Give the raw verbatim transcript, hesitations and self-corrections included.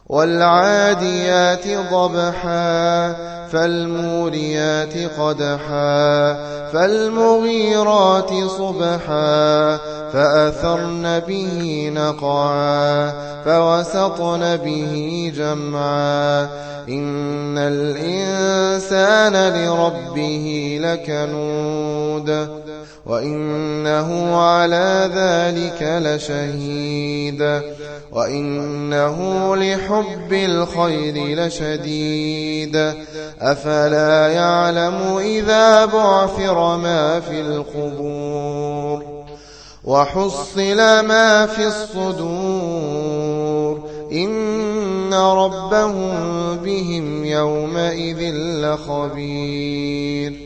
والعاديات ضبحا فالموريات قدحا فالمغيرات صبحا فأثرن به نقعا فوسطن به جمعا إن الإنسان لربه لكنود وإنه على ذلك لشهيد وإنه لحب الخير لشديد أفلا يعلم إذا بعثر ما في القبور وحصل ما في الصدور إن ربهم بهم يومئذ لخبير